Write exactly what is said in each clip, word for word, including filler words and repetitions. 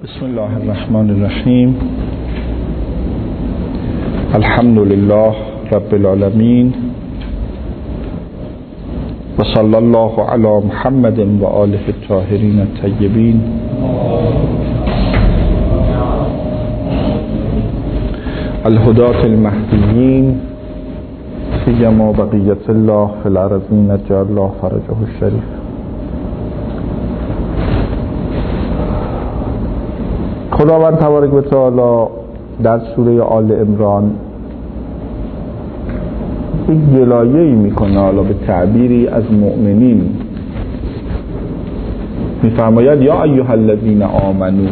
بسم الله الرحمن الرحیم. الحمد لله رب العالمین و صلی الله علی محمد و آله الطاهرین الطیبین. الهداة المهدیین فیما بقیت الله فی الارضین اجعل الله فرجه الشریف. خداوند تبارک و تعالی در سوره آل عمران یک گلایه‌ای میکنه، حالا به تعبیری از مؤمنین میفرماید یا ایها الذین آمنو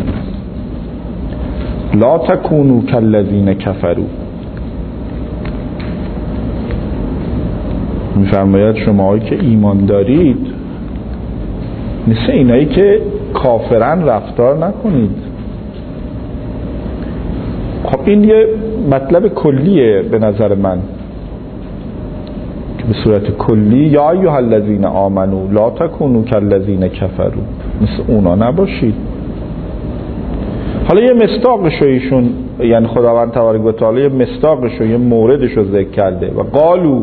لا تکونوا کالذین کفروا. میفرماید شماهایی که ایمان دارید مثل اینایی که کافرن رفتار نکنید. خب این یه مطلب کلیه به نظر من که به صورت کلی یا ایها الذین آمنو لا تکونوا کالذین کفروا، مثل اونا نباشید. حالا یه مصداقشو ایشون، یعنی خداوند تبارک و تعالی یه مصداقشو، یه موردشو ذکر کرده و قالوا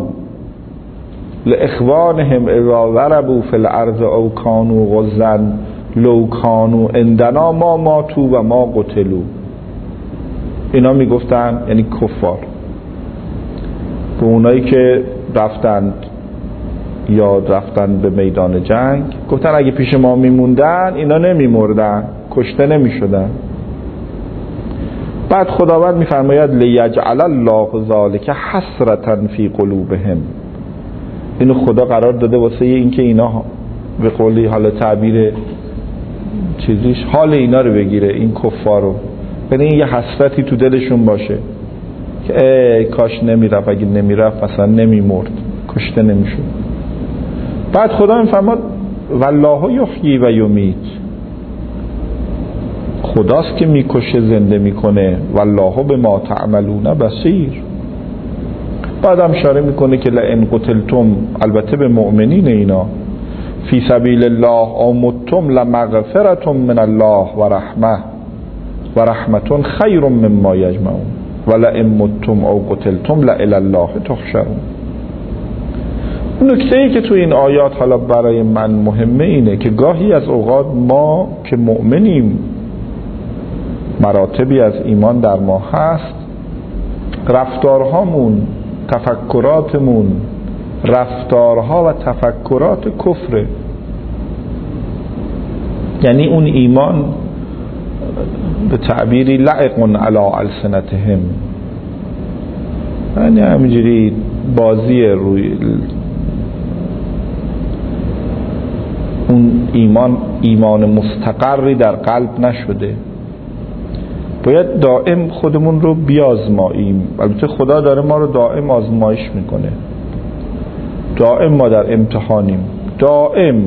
لاخوانهم اذا ضربوا فی الارض او کانوا غزا لو کانوا عندنا ما ماتوا و ما قتلوا. اینا میگفتن، یعنی کفار، به اونایی که رفتند یا رفتن به میدان جنگ گفتن اگه پیش ما میموندن اینا نمیمردن، کشته نمیشدن. بعد خداوند میفرماید لیجعل الله ذلک حسرة فی قلوبهم. اینو خدا قرار داده واسه اینکه اینا به قولی حالا تعبیر چیزیش حال اینا رو بگیره، این کفارو، یعنی این یه حسرتی تو دلشون باشه که ای کاش نمیرفت، اگه نمیرفت مثلا نمیمرد، کشته نمیشد. بعد خدا میفرماد والله یحیی و یمیت، خداست که میکشه زنده میکنه، والله بما تعملون بصیر. بعد هم اشاره میکنه که لئن قتلتم، البته به مؤمنین اینا، فی سبیل الله او متم لمغفرة من الله و رحمه و رحمتون خیر مما یجمعون و لئن متم او قتلتم لإلی الله تحشرون. نکته ای که تو این آیات حالا برای من مهمه اینه که گاهی از اوقات ما که مؤمنیم، مراتبی از ایمان در ما هست، رفتارهامون، تفکراتمون رفتارها و تفکرات کفره. یعنی اون ایمان به تعبیری لعق علی السنتهم، یعنی همینجوری بازی روی اون ایمان، ایمان مستقری در قلب نشده. باید دائم خودمون رو بیازماییم. البته خدا داره ما رو دائم آزمایش میکنه، دائم ما در امتحانیم، دائم،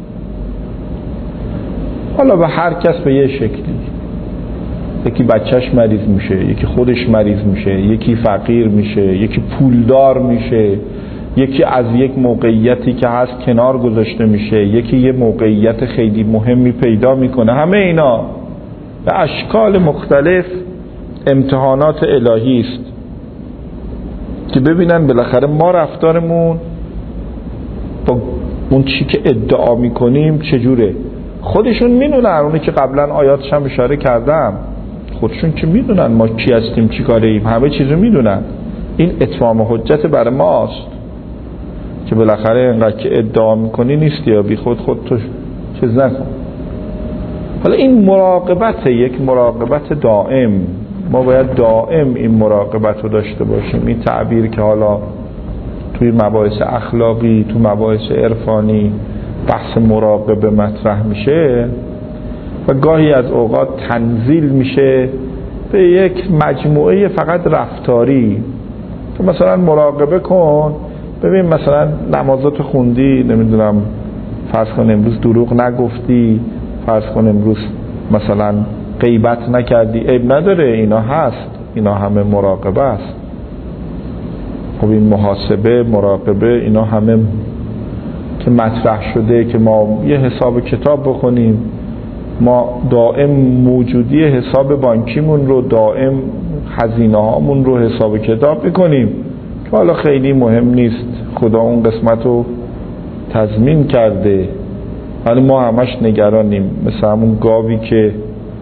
حالا به هر کس به یه شکلی. یکی بچهش مریض میشه، یکی خودش مریض میشه، یکی فقیر میشه، یکی پولدار میشه، یکی از یک موقعیتی که هست کنار گذاشته میشه، یکی یه موقعیت خیلی مهمی پیدا میکنه. همه اینا به اشکال مختلف امتحانات الهی است که ببینن بالاخره ما رفتارمون با اون چی که ادعا میکنیم چجوره. خودشون میدونن، اونی که قبلا آیاتش هم اشاره کردم، خودشون که میدونن ما کی هستیم، چی کاره ایم، همه چیزو میدونن. این اتمام حجت برای ماست که بالاخره اینقدر که ادعا میکنی نیستی یا بی خود خود تو چیز نکن. حالا این مراقبت، یک مراقبت دائم، ما باید دائم این مراقبت رو داشته باشیم. این تعبیر که حالا توی مباحث اخلاقی، تو مباحث عرفانی بحث مراقبه مطرح میشه و گاهی از اوقات تنزیل میشه به یک مجموعه فقط رفتاری، که مثلا مراقبه کن، ببین مثلا نمازات خوندی، نمیدونم فرض کن امروز دروغ نگفتی، فرض کن امروز مثلا غیبت نکردی، عیب نداره، اینا هست، اینا همه مراقبه است. خب این محاسبه، مراقبه، اینا همه که مطرح شده که ما یه حساب کتاب بکنیم، ما دائم موجودی حساب بانکیمون رو، دائم هزینه هامون رو حساب کتاب میکنیم که حالا خیلی مهم نیست، خدا اون قسمت رو تضمین کرده، ولی ما همش نگرانیم. مثل همون گاوی که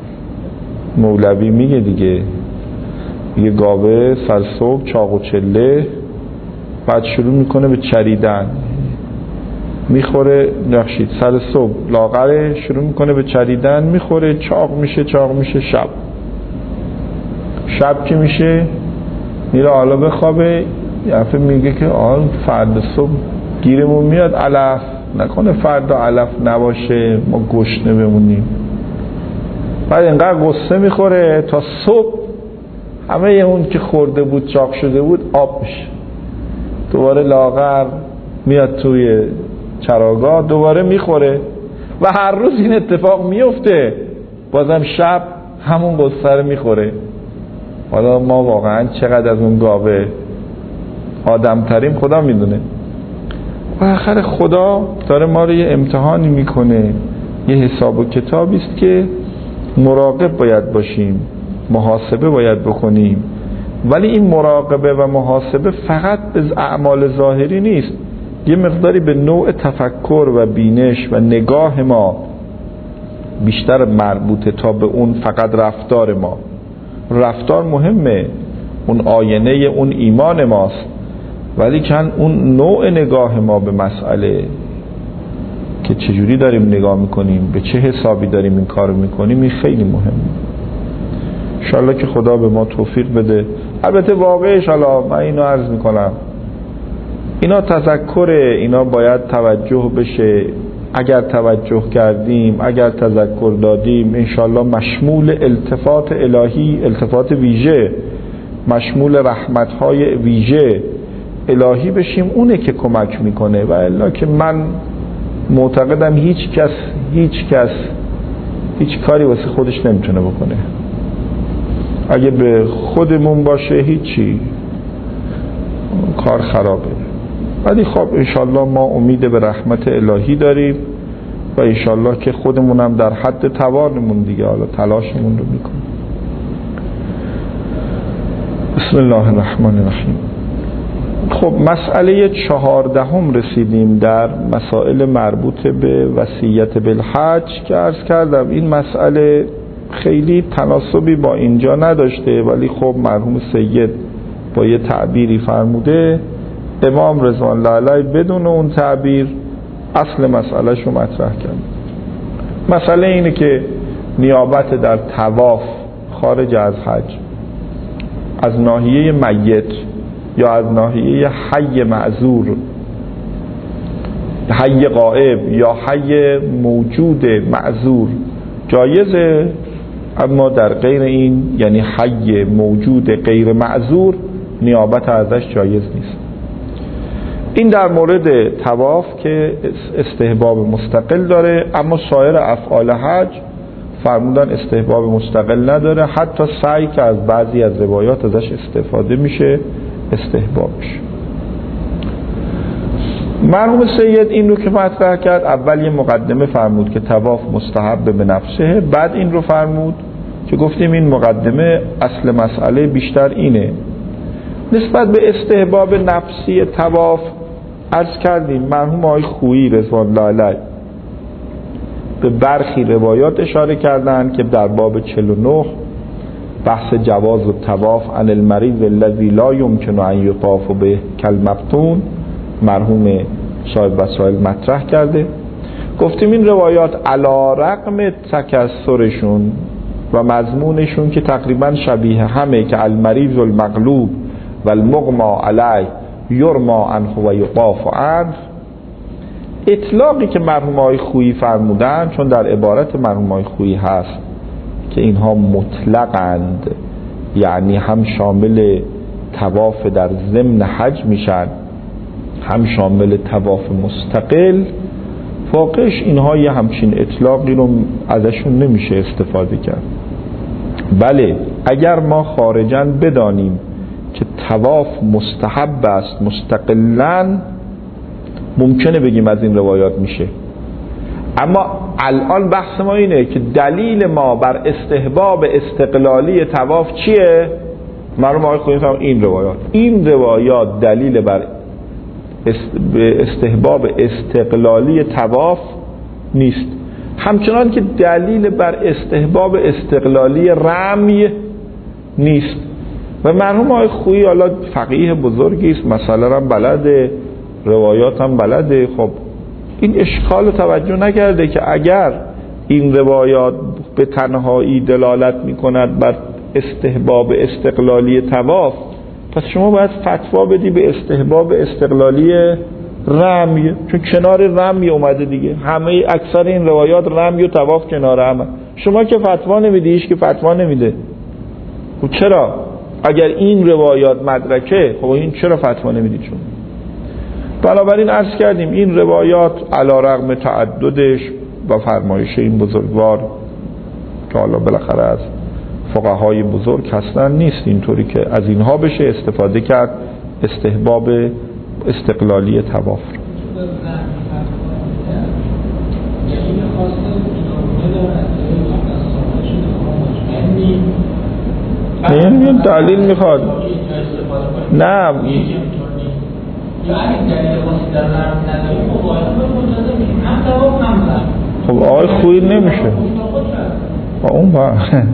مولوی میگه دیگه، یه گاوه سر صبح چاق و چله، بعد شروع میکنه به چریدن، میخوره نخشید سر صبح لاغره، شروع میکنه به چریدن، میخوره چاق میشه چاق میشه شب شب که میشه میره حالا بخوابه، یه دفعه میگه که آه فردا صبح گیرمون میاد علف، نکنه فردا علف نباشه ما گشنه بمونیم. بعد اینقدر غصه میخوره تا صبح همه اون که خورده بود چاق شده بود آب میشه، دوباره لاغر میاد توی چراگاه دوباره میخوره و هر روز این اتفاق میفته، بازم شب همون غصه رو میخوره. حالا ما واقعا چقدر از اون گاوه آدم تریم خدا میدونه. و آخر خدا داره ما رو یه امتحانی میکنه، یه حساب و کتابی است که مراقب باید باشیم، محاسبه باید بکنیم. ولی این مراقبه و محاسبه فقط به اعمال ظاهری نیست، یه مقداری به نوع تفکر و بینش و نگاه ما بیشتر مربوطه تا به اون فقط رفتار ما. رفتار مهمه، اون آینه اون ایمان ماست، ولی کن اون نوع نگاه ما به مسئله که چجوری داریم نگاه میکنیم، به چه حسابی داریم این کار میکنیم، این خیلی مهمه. انشالله که خدا به ما توفیق بده. البته واقعش حالا من اینو عرض میکنم، اینا تذکره، اینا باید توجه بشه. اگر توجه کردیم، اگر تذکر دادیم، انشالله مشمول التفات الهی، التفات ویژه، مشمول رحمتهای ویژه الهی بشیم، اونه که کمک میکنه. و الا که من معتقدم هیچ کس هیچ کس هیچ کاری واسه خودش نمیتونه بکنه. اگه به خودمون باشه هیچی، کار خرابه. ولی خب انشالله ما امید به رحمت الهی داریم و انشالله که خودمون هم در حد توانمون دیگه حالا تلاشمون رو میکنیم. بسم الله الرحمن الرحیم. خب مسئله چهاردهم رسیدیم در مسائل مربوط به وصیت بالحج که عرض کردم این مسئله خیلی تناسبی با اینجا نداشته، ولی خب مرحوم سید با یه تعبیری فرموده، امام رضوان الله علیه بدون اون تعبیر اصل مسئله شو مطرح کرد. مسئله اینه که نیابت در طواف خارج از حج از ناحیه میت یا از ناحیه حی معذور، حی غائب یا حی موجود معذور جایزه، اما در غیر این یعنی حی موجود غیر معذور نیابت ازش جایز نیست. این در مورد طواف که استحباب مستقل داره، اما سایر افعال حج فرمودن استحباب مستقل نداره، حتی سعی که از بعضی از روایات ازش استفاده میشه استحبابش. مرحوم سید این رو که مطرح کرد، اول یه مقدمه فرمود که طواف مستحب به نفسه، بعد این رو فرمود که گفتیم این مقدمه اصل مسئله بیشتر اینه. نسبت به استحباب نفسی طواف عرض کردیم مرحوم آقای خویی رضوان الله علیه به برخی روایات اشاره کردن که در باب چهل و نه بحث جواز و طواف عن المریض الذی لا یمکن ان یطاف به کالمبتون مرحوم صاحب وسائل مطرح کرده. گفتیم این روایات علی رغم تکثرشون و مضمونشون که تقریبا شبیه همه که المریض المغلوب و المغما علیه یرما عنه و یطاف عنه، اطلاقی که مرحوم آقای خویی فرمودن، چون در عبارت مرحوم آقای خویی هست که اینها مطلقند، یعنی هم شامل طواف در ضمن حج میشن هم شامل طواف مستقل، واقعش اینها یه همچین اطلاقی رو ازشون نمیشه استفاده کرد. بله اگر ما خارجاً بدانیم که طواف مستحب است مستقلاً، ممکنه بگیم از این روایات میشه، اما الان بحث ما اینه که دلیل ما بر استحباب استقلالی طواف چیه؟ معلوم آقای خویی فهم این روایات این روایات دلیل بر استحباب استقلالی طواف نیست، همچنان که دلیل بر استحباب استقلالی رمی نیست. و مرحوم آقای خویی حالا فقیه بزرگی است، مسئله هم بلده، روایات هم بلده، خب این اشکال رو توجه نکرده که اگر این روایات به تنهایی دلالت می کند بر استحباب استقلالی طواف، پس شما باید فتوا بدی به استحباب استقلالی رمی، چون کنار رمی اومده دیگه، همه اکثر این روایات رمی و طواف کنار همه. شما که فتوا نمیدی، هیچ که فتوا نمیده. خب چرا؟ اگر این روایات مدرکه، خب این چرا فتوا نمیدید شما؟ بنابراین عرض کردیم این روایات علی رغم تعددش و فرمایش این بزرگوار که حالا بالاخره از فقهای بزرگ هستن، نیست اینطوری که از اینها بشه استفاده کرد استحباب استقلالی طواف. این دلیل میخواد نه خب آقای خویی نمیشه اون با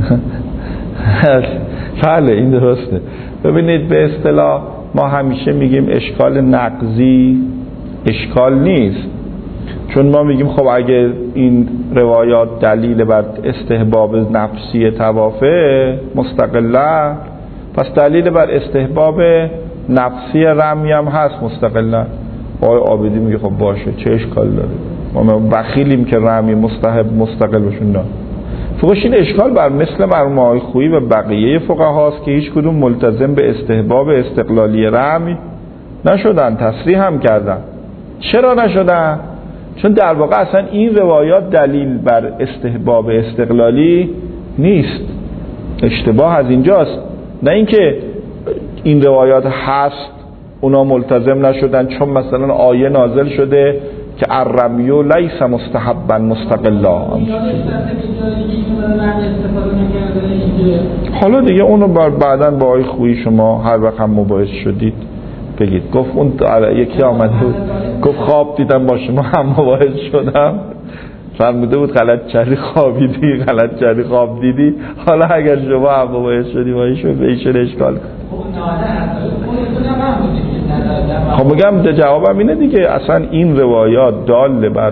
بله این درسته. ببینید به اصطلاح ما همیشه میگیم اشکال نقضی اشکال نیست، چون ما میگیم خب اگه این روایات دلیل بر استحباب نفسی طوافه مستقلا، پس دلیل بر استحباب نفسی رمی هم هست مستقلا. آقای عابدی میگه خب باشه چه اشکال داره، ما بخیلیم که رمی مستحب مستقل بشون. نه فقط این اشکال بر مثل مرحوم آقای خویی و بقیه فقهاست که هیچ کدوم ملتزم به استحباب استقلالی رمی نشدن، تصریح هم کردن. چرا نشدن؟ چون در واقع اصلا این روایات دلیل بر استحباب استقلالی نیست. اشتباه از اینجاست، نه اینکه این روایات هست اونا ملتزم نشدن چون مثلا آیه نازل شده که الرمیو لیس مستحبا مستقلا. حالا دیگه اونو بعداً با آقای خویی شما هر وقت هم مباحث شدید بگید. گفت اون یکی آمده بود گفت خواب دیدم با شما هم مباحث شدم، فرموده بود غلط کردی خوابیدی، غلط کردی خواب دیدی. حالا اگر شما هم مباحث شدی با ایشون به ایشون اشکال خب میگم جوابم اینه دیگه، اصلا این روایات دال بر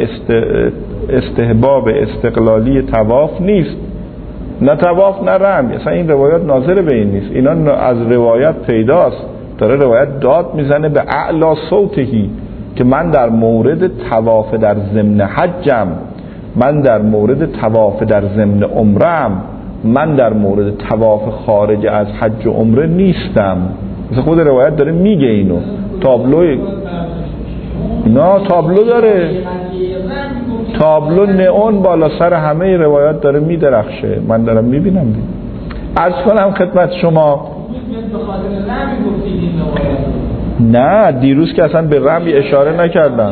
استحباب استقلالی طواف نیست، نه طواف نه رمی، اصلا این روایات ناظر به این نیست. اینا از روایت پیداست، داره روایت داد میزنه به اعلا صوتهی که من در مورد طواف در ضمن حجم، من در مورد طواف در ضمن عمرم، من در مورد طواف خارج از حج و عمره نیستم. مثل خود روایت داره میگه اینو. تابلو نه تابلو داره، تابلو نئون بالا سر همه روایات داره میدرخشه، من دارم میبینم. عرض کنم خدمت شما نه دیروز که اصلا به رمی اشاره نکردم،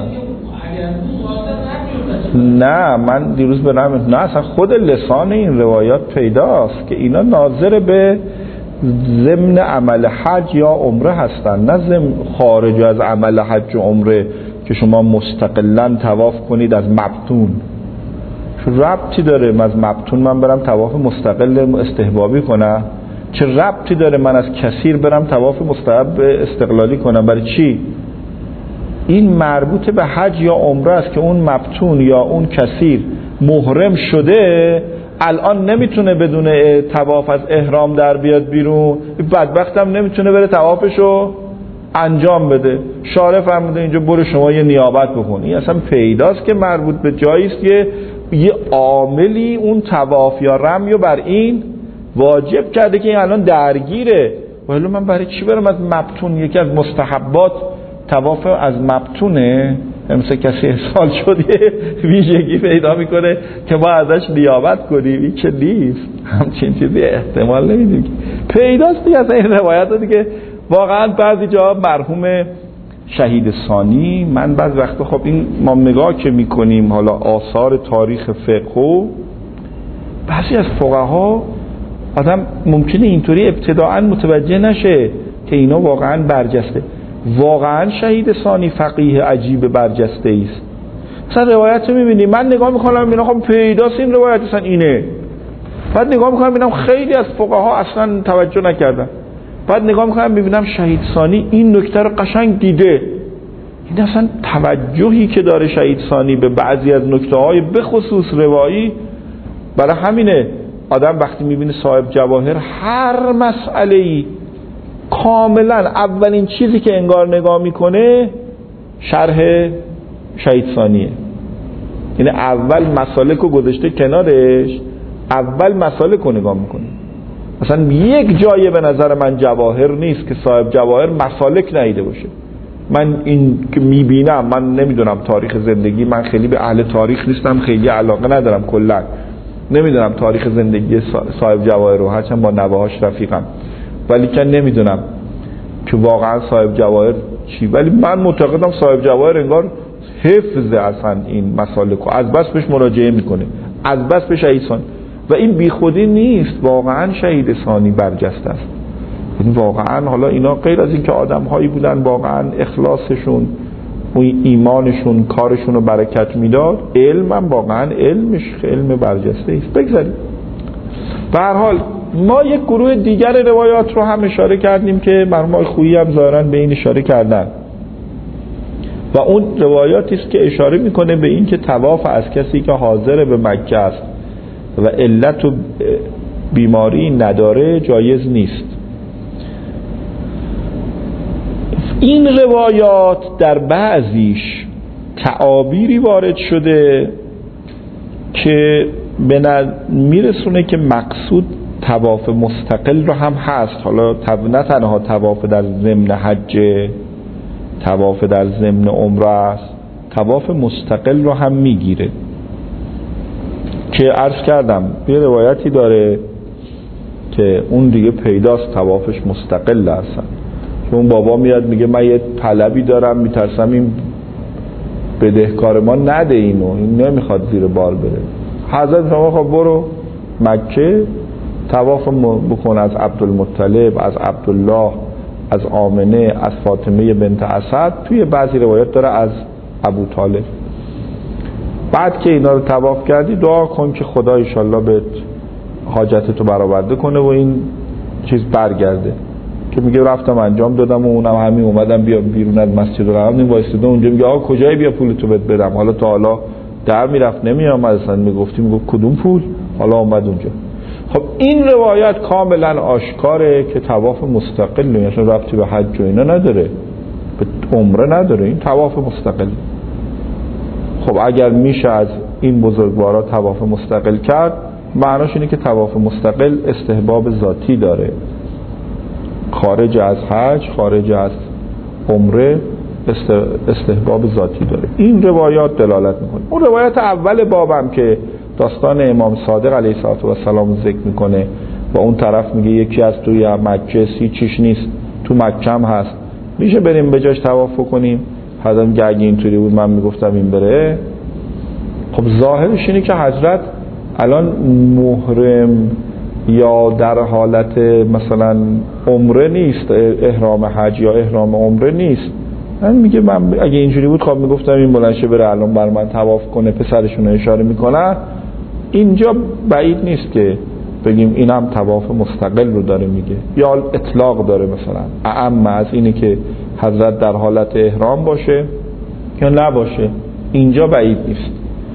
نه من دیروز به رمی نه اصلا خود لسان این روایات پیداست که اینا ناظر به ضمن عمل حج یا عمره هستن، نه ضمن خارج از عمل حج و عمره که شما مستقلا طواف کنید از مبتون. چه ربطی داره من از مبتون من برم طواف مستقل استحبابی کنم؟ چه ربطی داره من از کثیر برم طواف مستحب استقلالی کنم؟ برای چی؟ این مربوط به حج یا عمره است که اون مبتون یا اون کثیر محرم شده الان نمیتونه بدون طواف از احرام در بیاد بیرون، بدبختم نمیتونه بره طوافشو انجام بده. شارع فرموده اینجا برو شما یه نیابت بکن. این اصلا پیداست که مربوط به جایی است که یه عاملی اون طواف یا رمیو بر این واجب کرده که این الان درگیره. ولی من برای چی برم از مبتون؟ یکی از مستحبات طواف از مبتونه، مثل کسی احسال شد یه ویژگی پیدا میکنه که ما ازش نیابت کنیم. این که نیست، همچین چیزی احتمال نمیدیم. پیداست دیگه از این روایت دیگه. واقعا بعضی جا مرحوم شهید ثانی، من بعض وقتا خب این ما نگاه که میکنیم حالا آثار تاریخ فقه و بعضی از فقها آدم ممکنه اینطوری ابتداعا متوجه نشه که اینا واقعا برجسته. واقعا شهید ثانی فقیه عجیب برجسته است. مثلا روایت رو میبینی، من نگاه میکنم میبینم خب پیداست این روایت اصلا اینه، بعد نگاه میکنم میبینم خیلی از فقها اصلا توجه نکردن، بعد نگاه میکنم میبینم شهید ثانی این نکته رو قشنگ دیده. این اصلا توجهی که داره شهید ثانی به بعضی از نکته های به خصوص روایی، برای همینه آدم وقتی میبینه صاحب جواهر هر مسئله‌ای کاملا اولین چیزی که انگار نگاه میکنه شرح شهید ثانیه. یعنی اول مسالک رو گذاشته کنارش، اول مسالک رو نگاه میکنه. مثلا یک جایی به نظر من جواهر نیست که صاحب جواهر مسالک ندیده باشه. من این که میبینم، من نمیدونم تاریخ زندگی، من خیلی به اهل تاریخ نیستم، خیلی علاقه ندارم، کلا نمیدونم تاریخ زندگی صاحب جواهر رو، هرچند با نوه‌هاش رفیقم، ولی که نمیدونم که واقعا صاحب جواهر چی. ولی من معتقدم صاحب جواهر انگار حفظ اصلا این مسالک رو از بس بهش مراجعه میکنه، از بس به شهید ثانی. و این بیخودی نیست، واقعا شهید ثانی برجسته است. یعنی واقعا حالا اینا غیر از این که آدم هایی بودن واقعا اخلاصشون و ایمانشون کارشون رو برکت میداد، علم هم واقعا علمش علم برجسته است. بگذاریم. به هر حال ما یک گروه دیگر روایات رو هم اشاره کردیم که مرحوم خویی هم ظاهراً به این اشاره کردن و اون روایاتی است که اشاره میکنه به این که طواف از کسی که حاضر به مکه است و علت و بیماری نداره جایز نیست. این روایات در بعضیش تعابیری وارد شده که به نظر میرسونه که مقصود طواف مستقل رو هم هست. حالا نه تنها طواف در ضمن حج، طواف در ضمن عمره است، طواف مستقل رو هم میگیره که عرض کردم یه روایتی داره که اون دیگه پیداست طوافش مستقل هستن. چون بابا میاد میگه من یه طلبی دارم میترسم این بدهکار ما نده اینو، این نمیخواد زیر بار بره. حضرت شما خب برو مکه طواف بکن از عبدالمطلب، از عبدالله، از آمنه، از فاطمه بنت اسد، توی بعضی روایات داره از ابو طالب. بعد که اینا رو طواف کردی دعا کن که خدا انشالله بهت حاجتتو برآورده کنه و این چیز برگرده. که میگه رفتم انجام دادم و اونم همین اومدم بیا بیرون از مسجد الحرام این وایساده اونجا میگه آقا کجای بیا پولتو بهت بدم. حالا تا حالا در میرفت نمیامد اصلا، میگفتی میگه کدوم پول، حالا اومد اونجا. خب این روایت کاملا آشکاره که طواف مستقل نه، اصلا ربطی به حج و اینا نداره، به عمره نداره، این طواف مستقل. خب اگر میشه از این بزرگوارا طواف مستقل کرد، معناش اینه که طواف مستقل استحباب ذاتی داره، خارج از حج، خارج از عمره استحباب ذاتی داره. این روایات دلالت میکنه. اون روایت اول بابم که داستان امام صادق علیه السلام ذکر میکنه و اون طرف میگه یکی از توی مکه سی چیش نیست، تو مکه هم هست، میشه بریم به جاش طواف کنیم. حضرت میگه اگه اینطوری بود من میگفتم این بره. خب ظاهرش اینه که حضرت الان محرم یا در حالت مثلا عمره نیست، احرام حج یا احرام عمره نیست. من میگه من اگه اینجوری بود خب میگفتم این بلنشه بره الان بر من طواف کنه، پسرشون اشاره میکنه. اینجا بعید نیست که بگیم اینم طواف مستقل رو داره میگه، یا اطلاق داره مثلا اعم از اینه که حضرت در حالت احرام باشه یا نباشه، اینجا بعید نیست.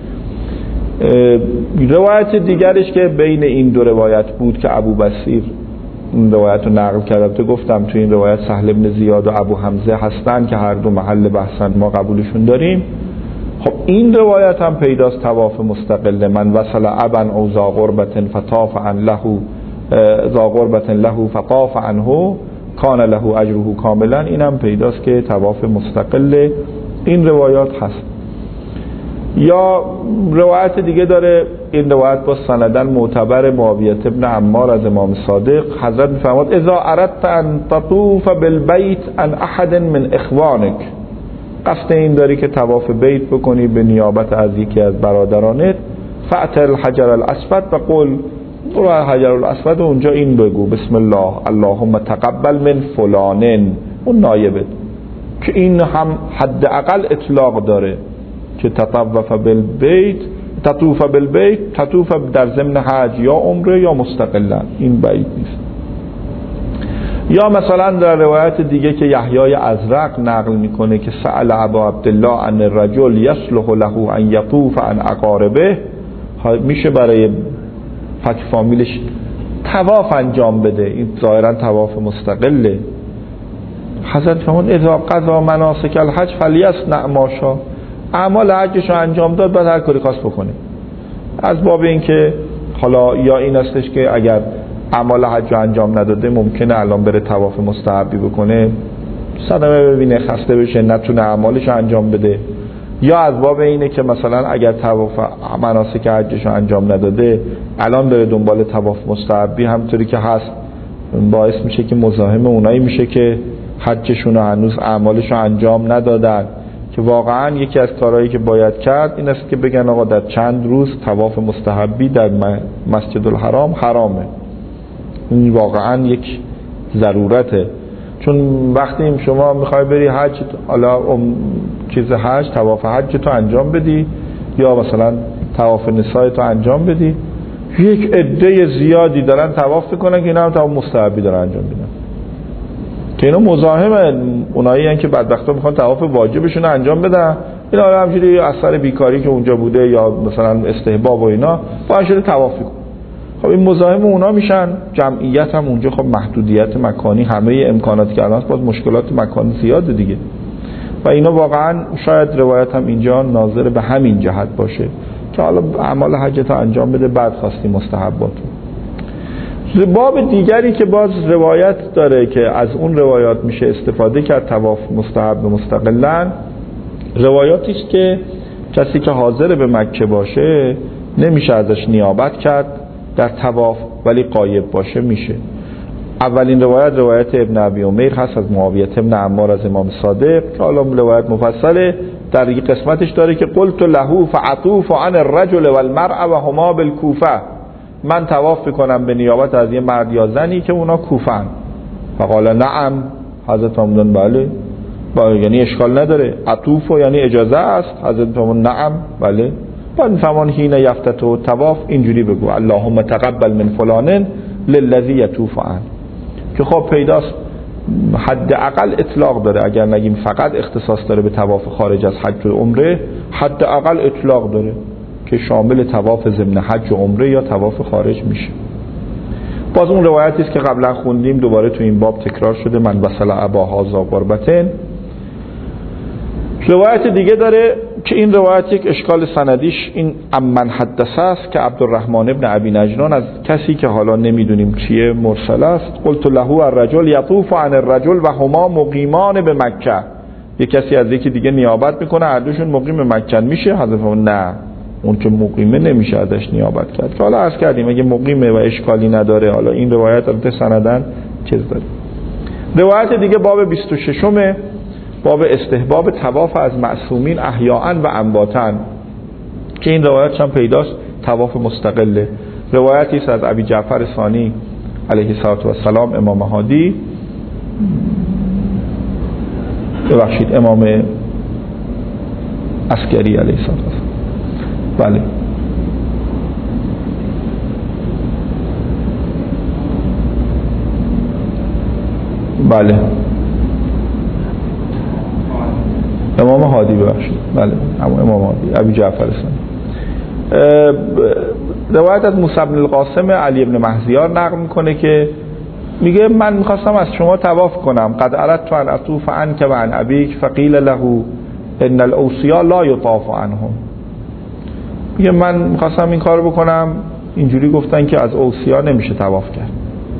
روایت دیگرش که بین این دو روایت بود که ابو بصیر این روایت رو نقل کرده، تو گفتم تو این روایت سهل بن زیاد و ابو حمزه هستن که هر دو محل بحثن، ما قبولشون داریم. خب این روایت هم پیداست طواف مستقل، من وصل ابن او ذا قربت فطاف عن له ذا قربت له فطاف عنه کان له اجره کاملا، این هم پیداست که طواف مستقل. این روایات هست. یا روایت دیگه داره، این روایت با سندن معتبر معاویه ابن عمار از امام صادق، حضرت میفرماد اذا اردت ان تطوف بالبیت عن احد من اخوانک قصد این داری که طواف بیت بکنی به نیابت از یکی از برادرانت، فأت الحجر الاسود و قل، برو حجر الاسود و اونجا این بگو بسم الله اللهم تقبل من فلانن، اون نایبه، که این هم حداقل اطلاق داره که تطوف بالبیت، تطوف بالبیت، تطوف در ضمن حج یا عمره یا مستقلا، این بعید نیست. یا مثلا در روایت دیگه که یحیی ازرق نقل میکنه که سأل ابا عبدالله عن الرجل یصلح له ان یطوف عن اقاربه، میشه برای فک فامیلش طواف انجام بده، این ظاهرا طواف مستقله. حضرت فرمود اذا قضا مناسک الحج فلیصنع ما شاء، اعمال حجش رو انجام داد بعد هر کاری خواست بکنه. از باب این که حالا یا این استش که اگر اعمال حج رو انجام نداده ممکنه الان بره طواف مستحبی بکنه، صدمه ببینه، خسته بشه، نتونه اعمالش رو انجام بده، یا از باب اینه که مثلا اگر طواف مناسک حجش رو انجام نداده الان بره دنبال طواف مستحبی، همونطوری که هست باعث میشه که مزاحم اونایی میشه که حجشون رو هنوز اعمالش رو انجام ندادن، که واقعا یکی از کارهایی که باید کرد این است که بگن آقا در چند روز طواف مستحبی در مسجد الحرام حرامه. این واقعا یک ضرورته، چون وقتی شما میخوای بری حج، حالا چیز حج، طواف حج تو انجام بدی یا مثلا طواف نساء تو انجام بدی، یک عده زیادی دارن طواف میکنن که اینا هم طواف مستحبی دارن انجام میدن، که اینا مزاحم اونایی هستن که بدبختا میخوان طواف واجبشون رو انجام بدن، اینا حالا همجوری اثر بیکاری که اونجا بوده یا مثلا استحباب و اینا باید شده طواف کن. خب این مزاحم اونا میشن، جمعیت هم اونجا خب محدودیت مکانی، همه امکاناتی که الان باز مشکلات مکانی زیاده دیگه، و اینا واقعا شاید روایت هم اینجا ناظر به همین جهت باشه که حالا اعمال حجت انجام بده بعد خواستی مستحبات. باب دیگری که باز روایت داره که از اون روایات میشه استفاده کرد طواف مستحب مستقلاً، روایاتی است که کسی که حاضر به مکه باشه نمیشه ازش نیابت کرد در طواف، ولی غایب باشه میشه. اولین روایت روایت ابن ابی امیر هست از معاویه ابن عمار از امام صادق که حالا روایت مفصله، در یک قسمتش داره که قلت له فعطوف عن الرجل والمرأة وهما بالکوفه، من طواف بکنم به نیابت از یه مرد یا زنی که اونا کوفن. فقال نعم، حضرت فرمودن بله، یعنی اشکال نداره، عطوف یعنی اجازه است. حضرت فرمودن نعم بله. بعد فرمان حین یفتتو طواف اینجوری بگو اللهم تقبل من فلان للذی یطوف عن، که خب پیداست حداقل اطلاق داره، اگر نگیم فقط اختصاص داره به طواف خارج از حج و عمره، حداقل اطلاق داره که شامل طواف ضمن حج و عمره یا طواف خارج میشه. باز اون روایتی است که قبلا خوندیم دوباره تو این باب تکرار شده، من وصل اباها ذا قربتین. روایت دیگه داره که این روایت یک اشکال سندیش این امن حدثه است که عبدالرحمن ابن ابی نجران از کسی که حالا نمیدونیم چیه مرسل است، قلت له الرجل یطوف عن الرجل و هما مقیمان به مکه، یک کسی از یکی دیگه نیابت میکنه هر دوشون مقیم مکه میشه. حضرت نه، اون که مقیمه نمیشه ازش نیابت کرد، که حالا عرض کردیم اگه مقیمه و اشکالی نداره، حالا این روایت البته سندن چیز داره. روایت دیگه باب بیست و شش باب استحباب طواف از معصومین احیاء و امواتا، که این روایت هم پیداست طواف مستقله. روایتی است از ابی جعفر ثانی علیه السلام امام هادی، ببخشید امام عسکری علیه السلام، بله بله امام هادی ببخشید بله امام هادی ابی جعفر ثانی. روایت از موسی بن القاسم علی ابن مهزیار نقل میکنه که میگه من میخواستم از شما طواف کنم، قد اردت ان اطوف عنک و عن ابیک فقیل له ان الاوصیا لا یطاف عنهم. میگه من میخواستم این کار بکنم، اینجوری گفتن که از اوصیا نمیشه طواف کرد.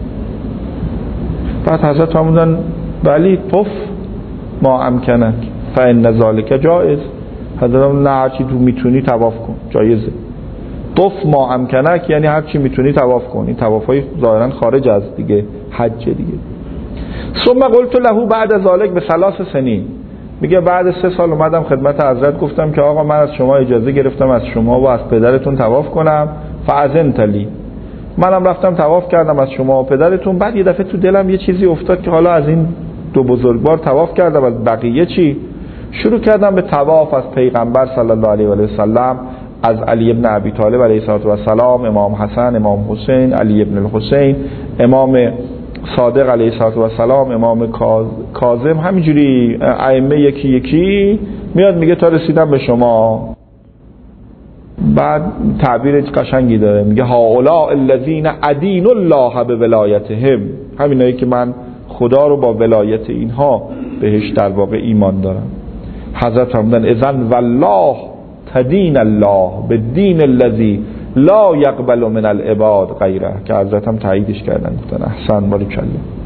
بعد حضرت فرمودن ولی طف ما امکنک فان ذلک جایز. حضرت نه هرچی تو میتونی طواف کن، جایزه. طف ما امکنک یعنی هرچی میتونی طواف کن، این طوافای ظاهرا خارج از دیگه حج دیگه. ثم قلت له بعد ذلک به ثلاث سنین، میگه بعد سه سال اومدم خدمت حضرت گفتم که آقا من از شما اجازه گرفتم از شما و از پدرتون طواف کنم، فاذنت لی، منم رفتم طواف کردم از شما و پدرتون. بعد یه دفعه تو دلم یه چیزی افتاد که حالا از این دو بزرگوار طواف کردم، از بقیه چی؟ شروع کردم به طواف از پیغمبر صلی الله علیه و سلم، از علی ابن ابی طالب علیه السلام، امام حسن، امام حسین، علی ابن الحسین، امام صادق علیه السلام، امام کاظم، همینجوری ائمه یکی یکی میاد میگه تا رسیدم به شما. بعد تعبیر قشنگی داره، میگه هؤلاء الذین ادین الله بولایتهم، همینایی که من خدا رو با ولایت اینها بهش در واقع ایمان دارم. حضرت فرمودن اذن والله تدین الله بالدین الذی لا یقبل من العباد غیره، که حضرت هم تاییدش کردن، گفتن احسن باریکالله.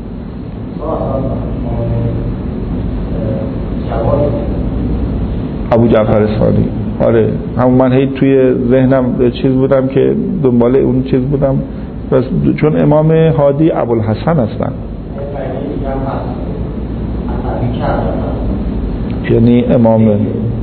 ابو جعفر صادق، آره همون من هی توی ذهنم چیز بودم که دنبال اون چیز بودم، بس چون امام هادی ابوالحسن هستن، یعنی امام.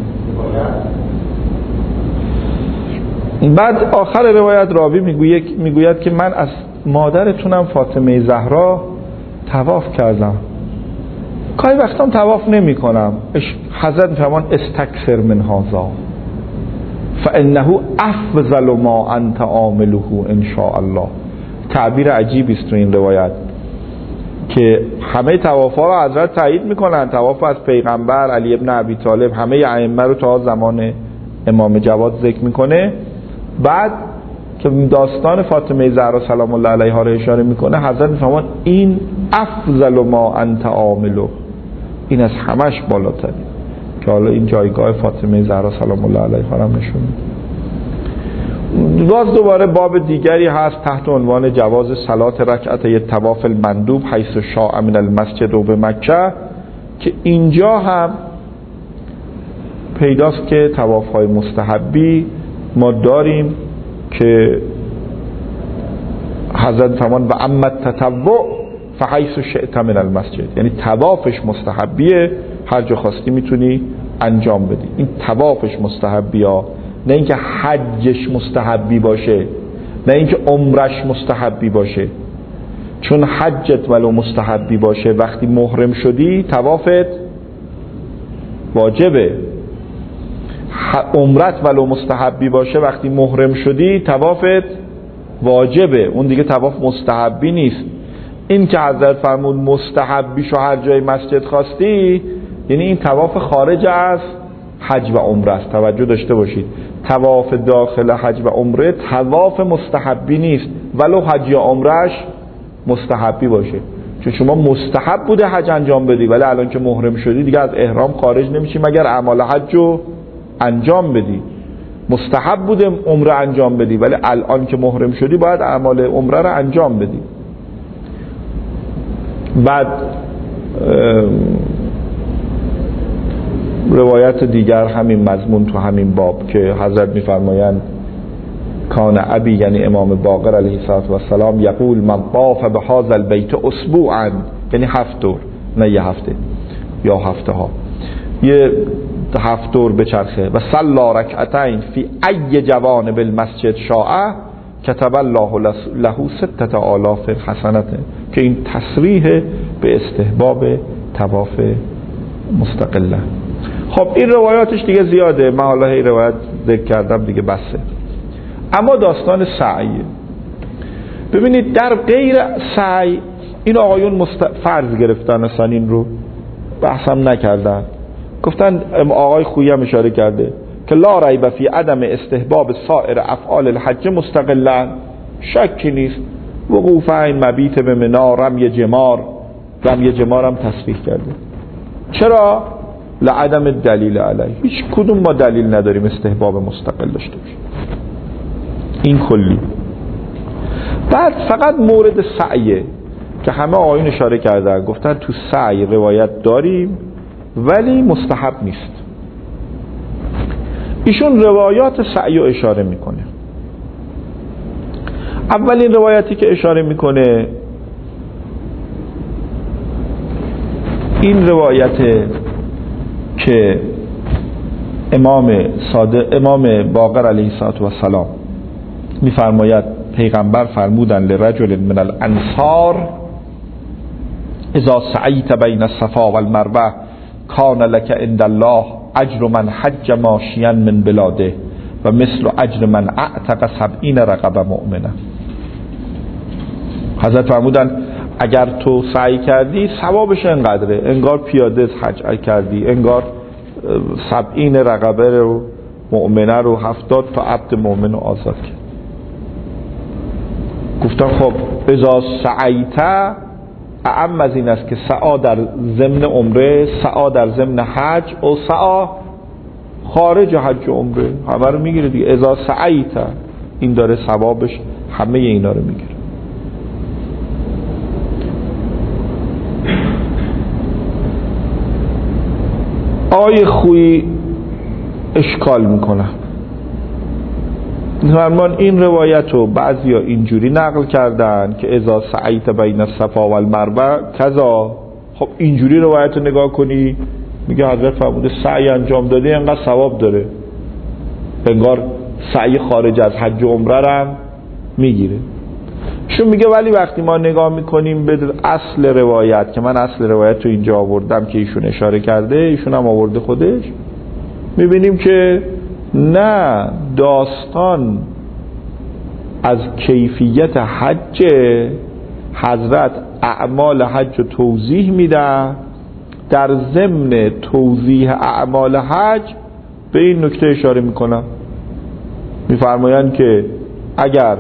بعد آخر روایت راوی میگوید میگوید که من از مادرتونم فاطمه زهرا طواف کردم، گاهی وقتام طواف نمی کنم. حضرت میفرمان استکثر من هذا فانه افضل ما انت عامله ان شاء الله. تعبیر عجیبی است تو این روایت که همه طوافا رو حضرت تایید میکنن، طواف از پیغمبر، علی ابن ابی طالب، همه ائمه رو تا زمان امام جواد ذکر میکنه. بعد که داستان فاطمه زهرا سلام الله علیها رو اشاره میکنه، حضرت میفرمان این افضل ما انت عامله، این از همش بالاتره، که حالا این جایگاه فاطمه زهرا سلام الله علیها رو نشون میده. باز دوباره باب دیگری هست تحت عنوان جواز صلات رکعتي طواف المندوب حیث شاء من المسجد و به مکه، که اینجا هم پیداست که طواف‌های مستحبی ما داریم که حضرت فرمان و اما التطوع فحیث شئت من المسجد، یعنی طوافش مستحبیه، هر جا خواستی میتونی انجام بدی. این طوافش مستحبی ها، نه اینکه حجش مستحبی باشه، نه اینکه عمرش مستحبی باشه. چون حجت ولو مستحبی باشه وقتی محرم شدی طوافت واجبه، عمرت ولو مستحبی باشه وقتی محرم شدی طوافت واجبه، اون دیگه طواف مستحبی نیست. این که حضرت فرمود مستحبی شو هر جای مسجد خواستی، یعنی این طواف خارج از حج و عمره است. توجه داشته باشید، طواف داخل حج و عمره طواف مستحبی نیست ولو حج یا عمرهش مستحبی باشه. چون شما مستحب بوده حج انجام بدی، ولی الان که محرم شدی دیگه از احرام خارج نمیشی مگر اعمال حج رو انجام بدی. مستحب بوده عمره انجام بدی، ولی الان که محرم شدی باید اعمال عمره رو انجام بدی. بعد روایت دیگر همین مضمون تو همین باب که حضرت میفرمایند کان ابی، یعنی امام باقر علیه السلام، یقول من طاف بهذا البیت اسبوعا، یعنی هفت دور، نه یه هفته یا هفته ها، یه هفت دور بچرخه و صلی رکعتین فی ای جوانب المسجد شاء کتب الله له ستة آلاف حسنه، که این تصریح به استحباب طواف مستقله. خب این روایاتش دیگه زیاده، من حالا هی روایت ذکر کردم دیگه بسه. اما داستان سعی، ببینید در غیر سعی این آقایون مست... فرض گرفتن اصلا این رو بحثم نکردن، گفتن آقای خویی هم اشاره کرده که لا ریب فی عدم استحباب سایر افعال الحج مستقلا، شکی نیست وقوف این مبیت به منا، رمی جمار، رمی جمار هم تصریح کرده. چرا؟ لعدم دلیل علیه، هیچ کدوم ما دلیل نداریم استحباب مستقل داشته باشیم. این کلی. بعد فقط مورد سعیه که همه آقایون اشاره کردن، گفتن تو سعی روایت داریم ولی مستحب نیست. ایشون روایات سعی رو اشاره میکنه. اولین روایتی که اشاره میکنه این روایت که امام صادق امام باقر علیه السلام میفرماید پیغمبر فرمودن لرجل من الانصار اذا سعیت بین الصفا والمروه کان لک عند الله اجر من حج ماشیا من بلاده و مثل اجر من اعتق سبعین رقبه مؤمنه. حضرت فرمودن اگر تو سعی کردی ثوابش انقدره، انگار پیاده حج کردی، انگار سبعین رقبه رو مؤمنه رو هفتاد تا عبد مؤمن رو آزاد کرد. گفتم خب اذا سعیت اعم از این است که سعا در ضمن عمره، سعا در ضمن حج و سعا خارج حج و عمره همه رو میگیره دیگه. اذا سعیت این داره ثوابش همه اینا رو میگیره. آیه خویی اشکال میکنه. فرمان این روایت رو بعضی ها اینجوری نقل کردن که اذا سعیت بین الصفا والمروه کذا. خب اینجوری روایت رو نگاه کنی میگه حضرت فرموده سعی انجام داده انقدر ثواب داره، انگار سعی خارج از حج و عمره هم میگیره. شون میگه ولی وقتی ما نگاه میکنیم به اصل روایت که من اصل روایت رو اینجا آوردم که ایشون اشاره کرده، ایشون هم آورده خودش، میبینیم که نه، داستان از کیفیت حج حضرت اعمال حج رو توضیح میده. در ضمن توضیح اعمال حج به این نکته اشاره میکنم، میفرمایند که اگر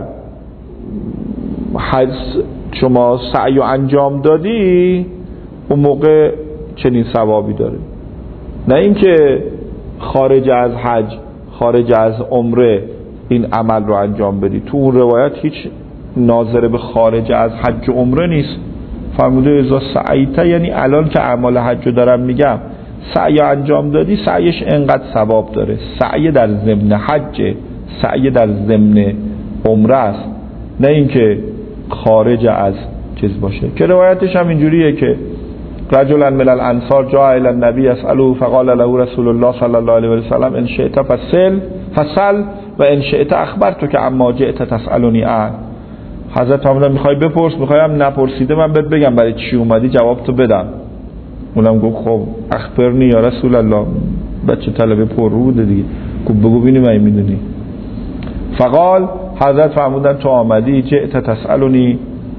حج شما سعی و انجام دادی اون موقع چنین ثوابی داره، نه اینکه خارج از حج خارج از عمره این عمل رو انجام بدی. تو اون روایت هیچ ناظر به خارج از حج و عمره نیست. فرموده ازا سعیت یعنی الان که اعمال حج رو دارم میگم سعی انجام دادی سعیش انقدر ثواب داره. سعی در ضمن حج، سعی در ضمن عمره است، نه اینکه خارج از چیز باشه. که روایتش هم اینجوریه که رجلا من الانصار جاء الى النبي يسأله فقال له رسول الله صلی الله علیه و سلم ان شئت فسل فسل و ان شئت اخبرتك عما جئت تسألني عنه. حضرت فرمودن میخوای بپرس، میخوایم نپرسیده من بهت بگم برای چی اومدی جواب تو بدم. اونم گفت خب اخبرنی یا رسول الله، بچه طلبه پر رو بوده دیگه، گفت بگو ببینیم من میدونی. فقال حضرت فرمودن تو آمدی جئت تسألنی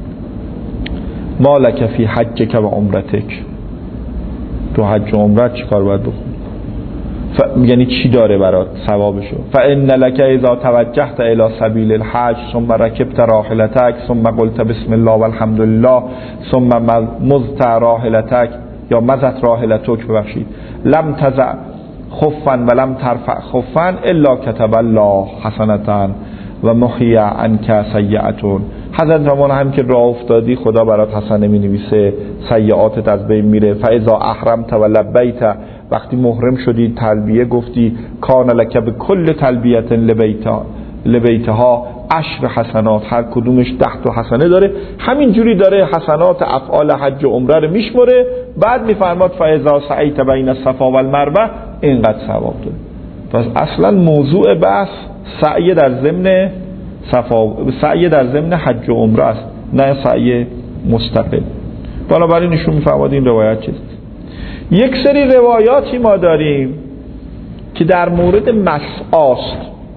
ما لک فی حجک و عمرتک، تو حج و عمرت چی کار باید بکنی؟ ف... یعنی چی داره برات ثوابشو؟ فان لک اذا توجهت الى سبیل الحج ثم رکبت راحلتک ثم قلت بسم الله والحمد لله ثم مزت راحلتک یا مزت راحلتک ببخشید لم تزع خفا ولم ترفع خفا الا كتب الله حسنة و محی عنک سیئة. حضرت فرمان هم که راه افتادی خدا برات حسنه می نویسه، سیئاتت از بین میره. فاذا احرمت و لبیت، وقتی محرم شدی تلبیه گفتی کان لک بکل تلبیه لبیتها لبیتها عشر حسنات، هر کدومش ده تا حسنه داره. همین جوری داره حسنات افعال حج و عمره رو میشمره. بعد میفرماد فاذا سعیت بین الصفا والمروه اینقدر ثواب داره. پس اصلا موضوع بحث سعی در ضمن صفا، سعی در ضمن حج و عمره است، نه سعی مستقل. بنابراین نشون میفرماد این روایت چیست. یک سری روایاتی ما داریم که در مورد مسعاست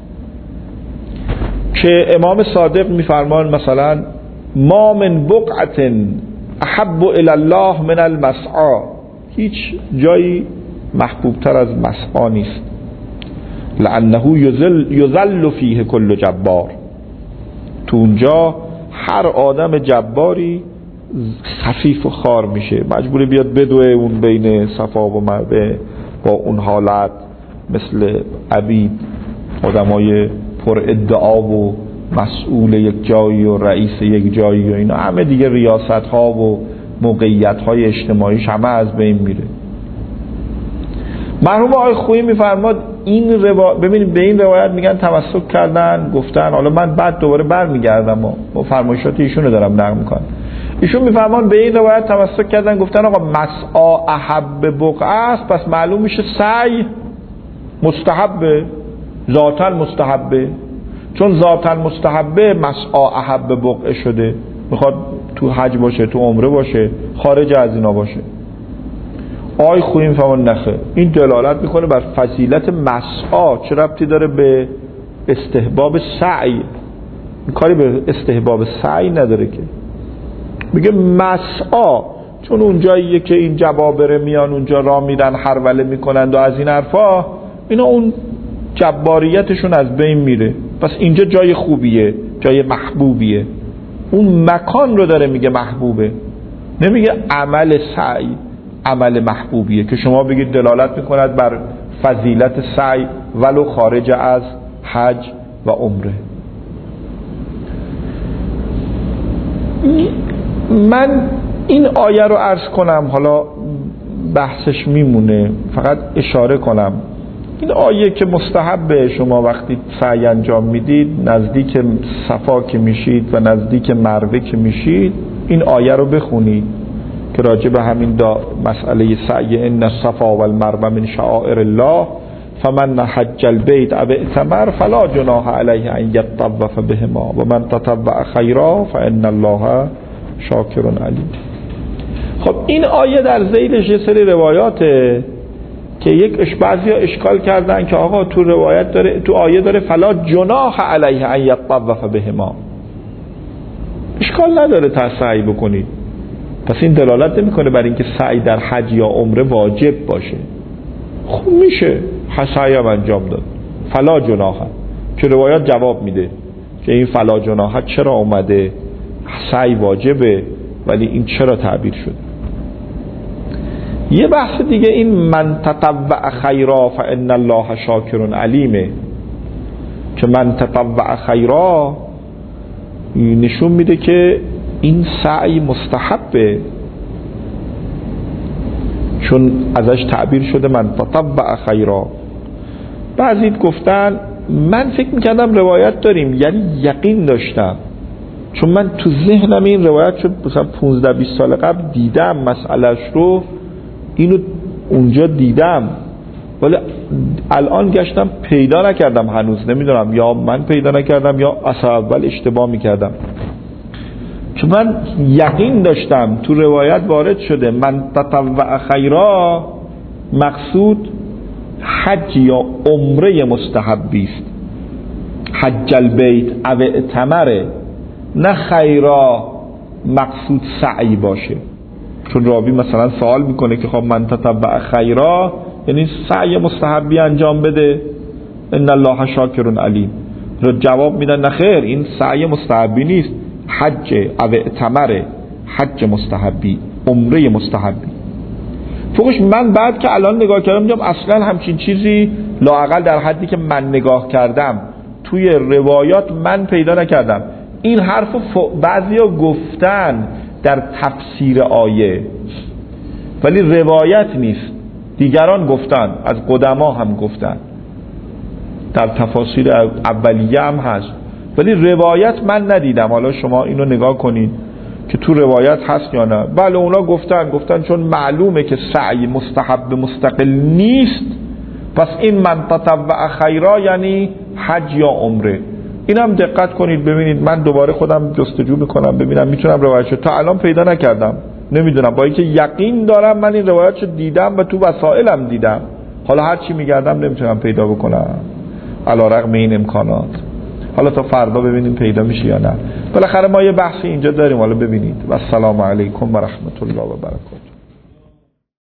که امام صادق میفرمان مثلا ما من بقعة احب الی الله من المسعى، هیچ جایی محبوبتر از مسعا نیست. لانه یذل یذل فیه کل جبار، تو اونجا هر آدم جباری خفیف و خار میشه، مجبور بیاد بدوه اون بین صفا و مروه با اون حالت، مثل عبید، آدمای پر ادعا و مسئول یک جایی و رئیس یک جایی و اینا، همه دیگه ریاست ها و موقعیت های اجتماعیش همه از بین میره. مرحوم آقای خویی میفرماد این روا... ببینید به این روایت میگن تمسک کردن، گفتن، حالا من بعد دوباره برمیگردم و فرمایشات ایشونو دارم نقل میکنم. ایشون میفهمان به این روایت تمسک کردن، گفتن آقا مسعا احب بقعه است، پس معلوم میشه سعی مستحبه، ذاتاً مستحبه، چون ذاتاً مستحبه مسعا احب بقعه شده، میخواد تو حج باشه، تو عمره باشه، خارج از اینا باشه. آی خویی میفهمان نخه، این دلالت میکنه بر فضیلت مسعا. چه ربطی داره به استحباب سعی؟ کاری به استحباب سعی نداره که. میگه مسعا چون اونجاییه که این جبابره میان اونجا را میرن هروله میکنند و از این حرفا، اینا اون جباریتشون از بین میره، پس اینجا جای خوبیه، جای محبوبیه. اون مکان رو داره میگه محبوبه، نمیگه عمل سعی عمل محبوبیه که شما بگید دلالت میکند بر فضیلت سعی ولو خارج از حج و عمره. من این آیه رو عرض کنم، حالا بحثش میمونه، فقط اشاره کنم. این آیه که مستحبه شما وقتی سعی انجام میدید، نزدیک صفا که میشید و نزدیک مروه که میشید، این آیه رو بخونید که راجع به همین دا مسئله سعی، ان الصفا والمروه من شعائر الله فمن حج البیت او اعتمر فلا جناح علیه ان یطوف بهما و من تطوع خیرا فان الله شاکر علیم. خب این آیه در ذیلش یه سری روایاته که یک اش بعضی ها اشکال کردن که آقا تو روایت داره، تو آیه داره فلا جناح علیه ان یطوف بهما، اشکال نداره تا سعی بکنید. پس این دلالت نمیکنه بر اینکه سعی در حج یا عمره واجب باشه. خب میشه سعی هم انجام داد، فلا جناح، که روایت جواب میده که این فلا جناح چرا اومده، سعی واجبه ولی این چرا تعبیر شد. یه بحث دیگه این من تطوع خیرا فان الله شاکر علیمه، که من تطوع خیرا نشون میده که این سعی مستحبه، چون ازش تعبیر شده من تطوع خیرا. بعضی گفتن من فکر میکردم روایت داریم، یعنی یقین داشتم، چون من تو ذهنم این روایت شد مثلا پونزده بیست سال قبل دیدم مسئلهش رو، اینو اونجا دیدم، ولی الان گشتم پیدا نکردم هنوز. نمیدونم یا من پیدا نکردم یا اصلا اول اشتباه میکردم، چون من یقین داشتم تو روایت وارد شده من تطوع خیرا مقصود حج یا عمره مستحبی است، حج البیت او اعتمره، نه خیرا مقصود سعی باشه. چون راوی مثلا سوال میکنه که خب من تطوع خیرا یعنی سعی مستحبی انجام بده، ان الله شاکر علیم، رو جواب میدن نه خیر، این سعی مستحبی نیست، حج او اعتمره، حج مستحبی، عمره مستحبی. فوقش من بعد که الان نگاه کردم میگم اصلا همچین چیزی لااقل در حدی که من نگاه کردم توی روایات من پیدا نکردم. این حرفو بعضیا گفتن در تفسیر آیه ولی روایت نیست، دیگران گفتن، از قدما هم گفتن، در تفاسیر اولیه هم هست ولی روایت من ندیدم. حالا شما اینو نگاه کنید که تو روایت هست یا نه. بله اونا گفتن گفتن چون معلومه که سعی مستحب مستقل نیست، پس این من تطوع خیرا یعنی حج یا عمره. اینم دقت کنید ببینید، من دوباره خودم جستجو میکنم ببینم میتونم روایتشو، تا الان پیدا نکردم، نمیدونم، با اینکه یقین دارم من این روایتشو دیدم و تو وسائلم دیدم، حالا هر چی میگردم نمیتونم پیدا بکنم علی رغم این امکانات. حالا تا فردا ببینیم پیدا میشه یا نه. بالاخره ما یه بحثی اینجا داریم، حالا ببینید. و السلام علیکم و رحمت الله و برکاته.